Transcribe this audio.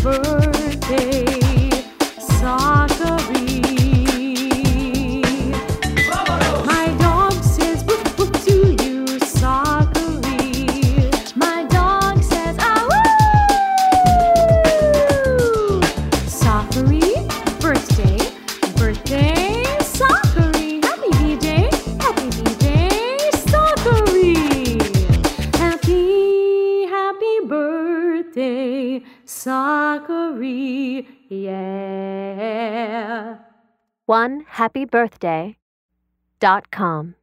birthday, Sakari. My dog says woof woof to you, Sakari. My dog says ah woo. Sakari, birthday, birthday, Sakari. Happy B-Day, Sakari. Happy birthday, Sakari, yeah. OneHappyBirthday.com